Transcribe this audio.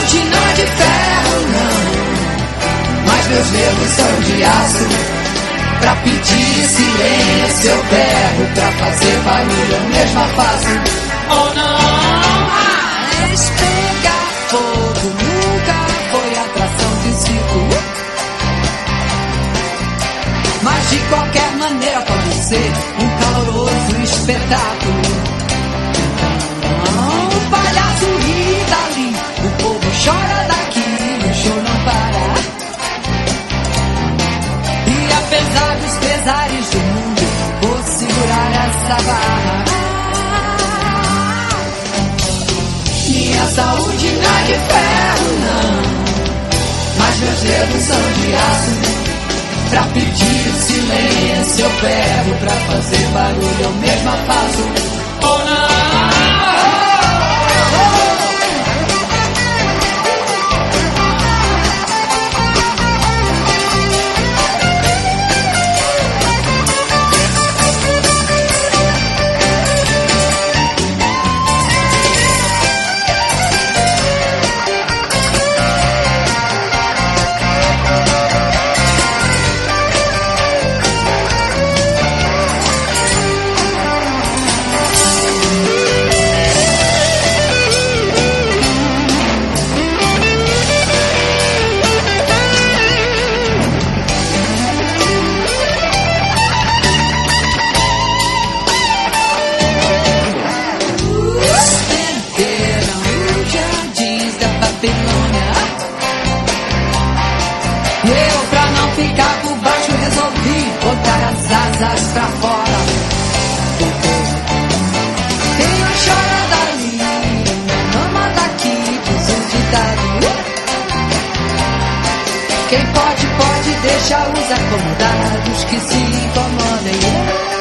saúde não é de ferro, não, mas meus dedos são de aço. Pra pedir silêncio eu berro, pra fazer barulho eu mesma faço. Oh não! Mas pegar fogo nunca foi atração de circo. Mas de qualquer maneira pode ser um caloroso espetáculo. O palhaço ri dali, o povo chora daqui, o show não para. E apesar dos pesares do mundo, vou segurar essa barra. Minha saúde não é de ferro, não, mas meus dedos são de aço. Pra pedir silêncio eu berro, pra fazer barulho eu mesma faço. Oh não! Eu, pra não ficar por baixo, resolvi botar as asas pra fora. Quem não chora dali, ama daqui, diz o ditado. Quem pode, pode deixar os acomodados que se incomodem.